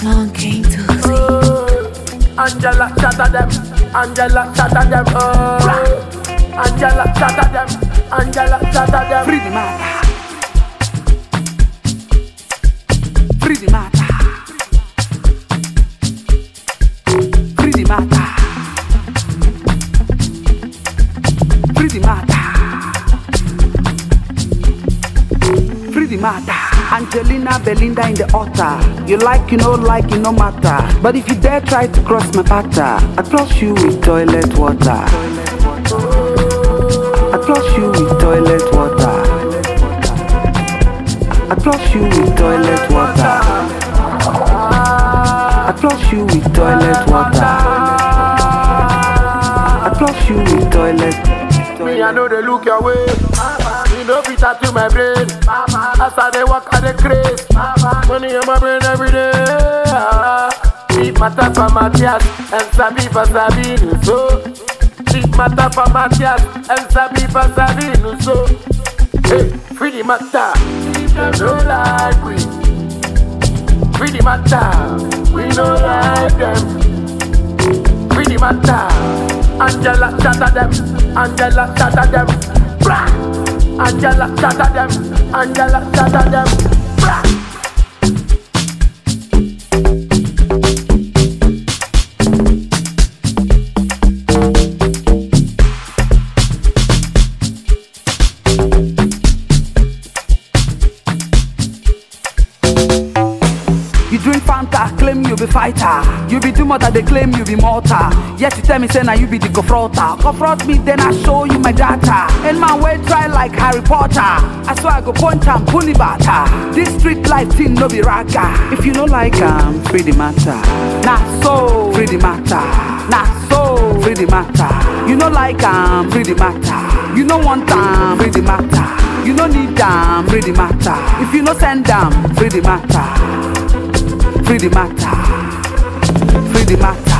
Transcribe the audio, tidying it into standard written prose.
Longing to see. Angela, shatter them. Angela, shatter them. Angela, shatter them. Angela, shatter them. Free the matter. Free the matter. Free the matter. Free the matter. Free the matter. Angelina, Belinda in the altar. You like, you know, like, it no matter. But if you dare try to cross my path, I cross you with toilet water. I cross you with toilet water. I cross you with toilet water. I cross you with toilet water. I cross you with toilet. Me, I know they look your way. You know fit to my brain. As I dey walk, I dey craze. Money in my brain every day. Deep matter for Matthias and Sabi for Sabine. So deep matter for Matthias and Sabi for Sabine. So hey, free the matter. Them no like we. Free the matter. We no like them. Free the matter. Angela, shatter them. Angela, shatter them. Brah! Angela, shatter them. Angela, shatter them. Brah! You drink Fanta, claim you be fighter. You be too much, they claim you be mortar. Yet you tell me say now you be the confronter. Confront me, then I show you my data. And my way try like Harry Potter. I swear I go punch and pony batter. This street life thing no be raga. If you no like free the matter. Nah so free the matter. Nah so free the matter. You no like free the matter. You no want free the matter. You no need free the matter. If you no send free the matter. Free the matter. Free the matter.